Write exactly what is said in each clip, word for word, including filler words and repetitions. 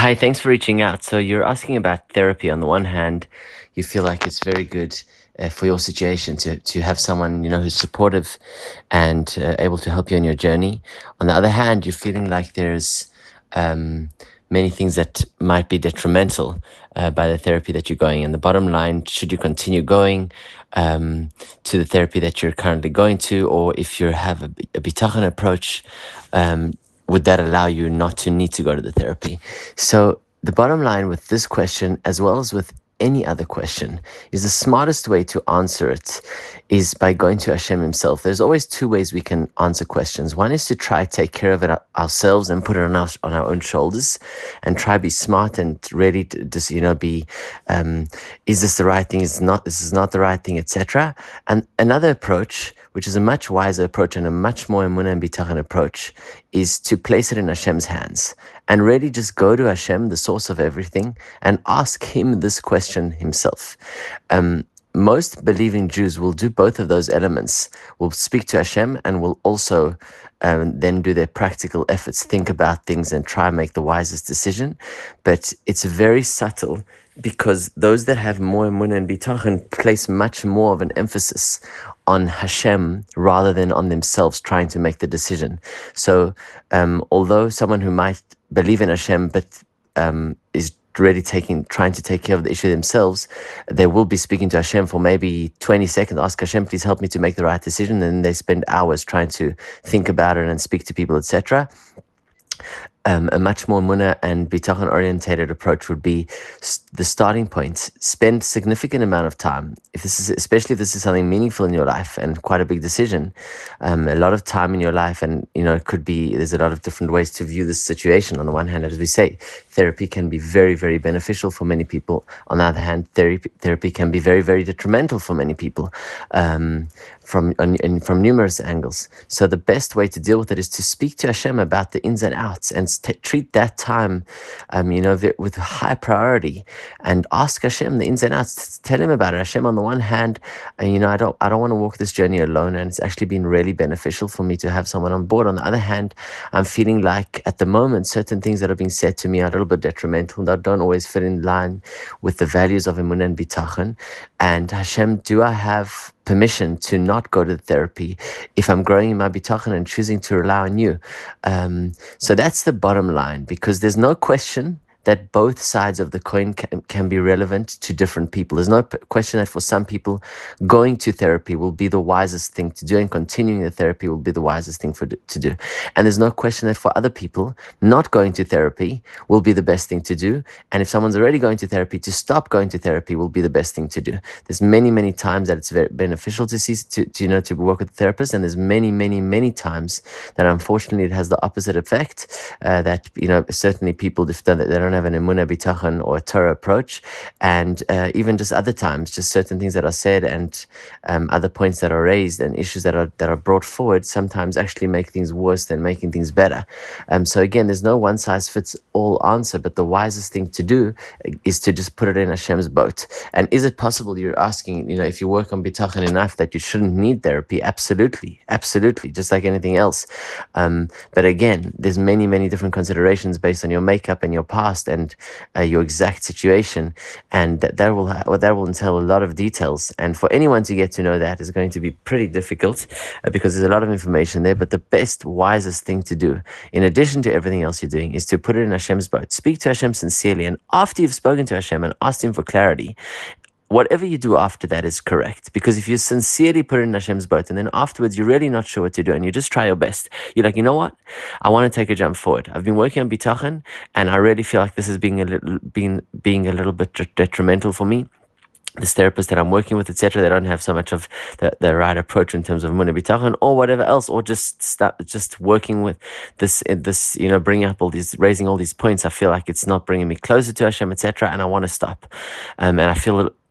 Hi, thanks for reaching out. So you're asking about therapy. On the one hand, you feel like it's very good uh, for your situation to to have someone you know who's supportive and uh, able to help you on your journey. On the other hand, you're feeling like there's um, many things that might be detrimental uh, by the therapy that you're going. And the bottom line, should you continue going um, to the therapy that you're currently going to, or if you have a, a bitachon approach, um, would that allow you not to need to go to the therapy? So the bottom line with this question, as well as with any other question, is the smartest way to answer it is by going to Hashem himself. There's always two ways we can answer questions. One is to try take care of it ourselves and put it on our, on our own shoulders and try be smart and ready to just, you know, be, um, is this the right thing? Is not, this is not the right thing, et cetera. And another approach, which is a much wiser approach and a much more emunah and bitachon approach, is to place it in Hashem's hands and really just go to Hashem, the source of everything, and ask him this question himself. Um, most believing Jews will do both of those elements, will speak to Hashem and will also um, then do their practical efforts, think about things and try and make the wisest decision. But it's very subtle because those that have more emunah and bitachon place much more of an emphasis on Hashem rather than on themselves trying to make the decision. So um, although someone who might believe in Hashem but um, is really taking, trying to take care of the issue themselves, they will be speaking to Hashem for maybe twenty seconds, ask Hashem, please help me to make the right decision, and they spend hours trying to think about it and speak to people, et cetera. Um, a much more munah and bitachon orientated approach would be the starting point. Spend significant amount of time, if this is, especially if this is something meaningful in your life and quite a big decision, um, a lot of time in your life, and you know, it could be, there's a lot of different ways to view this situation. On the one hand, as we say, therapy can be very, very beneficial for many people. On the other hand, therapy, therapy can be very, very detrimental for many people. Um, from and from numerous angles. So the best way to deal with it is to speak to Hashem about the ins and outs and st- treat that time, um, you know, with high priority, and ask Hashem the ins and outs. Tell him about it. Hashem, on the one hand, uh, you know, I don't, I don't want to walk this journey alone, and it's actually been really beneficial for me to have someone on board. On the other hand, I'm feeling like at the moment certain things that are being said to me are a little bit detrimental, that don't always fit in line with the values of emunah and bitachon. And Hashem, do I have permission to not go to the therapy if I'm growing in my bitachon and choosing to rely on you? Um, so that's the bottom line, because there's no question that both sides of the coin can, can be relevant to different people. There's no p- question that for some people, going to therapy will be the wisest thing to do, and continuing the therapy will be the wisest thing for to do. And there's no question that for other people, not going to therapy will be the best thing to do. And if someone's already going to therapy, to stop going to therapy will be the best thing to do. There's many, many times that it's very beneficial to see, to, to you know, to work with a therapist, and there's many, many, many times that unfortunately it has the opposite effect. Uh, that you know, certainly people, if they they don't have an emunah bitachon or a Torah approach, and uh, even just other times, just certain things that are said and um, other points that are raised and issues that are that are brought forward sometimes actually make things worse than making things better. Um, so again, there's no one size fits all answer, but the wisest thing to do is to just put it in Hashem's boat. And is it possible, you're asking, you know, if you work on bitachon enough that you shouldn't need therapy? Absolutely, absolutely, just like anything else. Um, but again, there's many, many different considerations based on your makeup and your past and uh, your exact situation, and that, that will ha- well, that will entail a lot of details. And for anyone to get to know that is going to be pretty difficult uh, because there's a lot of information there. But the best, wisest thing to do, in addition to everything else you're doing, is to put it in Hashem's boat. Speak to Hashem sincerely, and after you've spoken to Hashem and asked Him for clarity, whatever you do after that is correct. Because if you sincerely put it in Hashem's boat and then afterwards you're really not sure what to do and you just try your best, you're like, you know what? I want to take a jump forward. I've been working on bitachon and I really feel like this is being a little being being a little bit detrimental for me. This therapist that I'm working with, et cetera, they don't have so much of the, the right approach in terms of emunah bitachon or whatever else, or just start just working with this, this, you know, bringing up all these, raising all these points. I feel like it's not bringing me closer to Hashem, et cetera, and I want to stop. Um, and I feel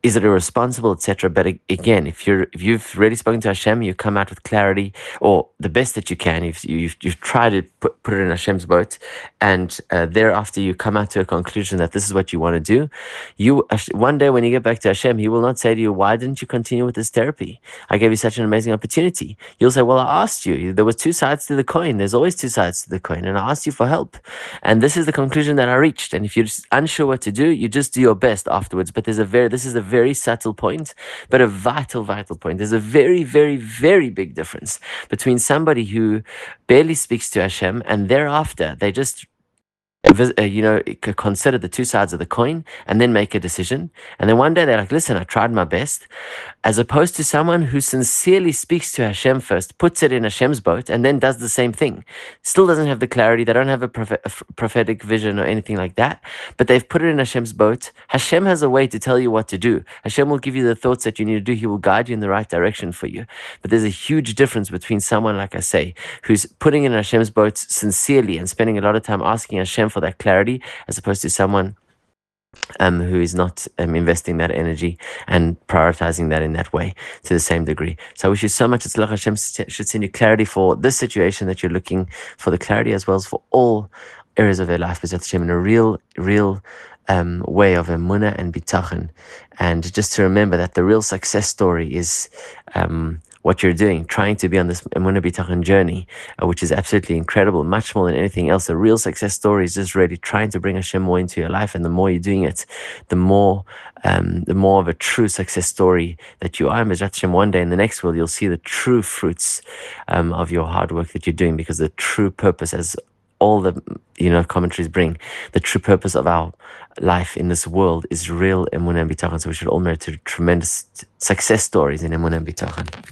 is it irresponsible, et cetera. But a- again, if you're if you've already spoken to Hashem, you come out with clarity, or the best that you can. You've you've, you've tried to put, put it in Hashem's boat, and uh, thereafter you come out to a conclusion that this is what you want to do. You one day when you get back to Hashem, He will not say to you, "Why didn't you continue with this therapy? I gave you such an amazing opportunity." You'll say, "Well, I asked you. There was two sides to the coin. There's always two sides to the coin, and I asked you for help, and this is the conclusion that I reached. And if you're just unsure what to do, you just do your best afterwards." But there's a very this is a very subtle point, but a vital, vital point. There's a very, very, very big difference between somebody who barely speaks to Hashem and thereafter they just vis- uh, you know, c- consider the two sides of the coin and then make a decision. And then one day they're like, "Listen, I tried my best," as opposed to someone who sincerely speaks to Hashem first, puts it in Hashem's boat, and then does the same thing. Still doesn't have the clarity. They don't have a, prophet, a f- prophetic vision or anything like that, but they've put it in Hashem's boat. Hashem has a way to tell you what to do. Hashem will give you the thoughts that you need to do. He will guide you in the right direction for you. But there's a huge difference between someone, like I say, who's putting in Hashem's boat sincerely and spending a lot of time asking Hashem for that clarity, as opposed to someone um, who is not um, investing that energy and prioritizing that in that way to the same degree. So I wish you so much. It's Hashem should send you clarity for this situation that you're looking for, the clarity as well as for all areas of their life, but Hashem in a real, real um, way of emunah and bitachon. And just to remember that the real success story is um, what you're doing, trying to be on this emunah bitachon journey, uh, which is absolutely incredible, much more than anything else. The real success story is just really trying to bring Hashem more into your life, and the more you're doing it, the more um, the more of a true success story that you are. And Bezrat Hashem, one day in the next world, you'll see the true fruits um, of your hard work that you're doing, because the true purpose, as all the you know commentaries bring, the true purpose of our life in this world is real emunah and bitachon. So we should all merit to tremendous success stories in emunah and bitachon.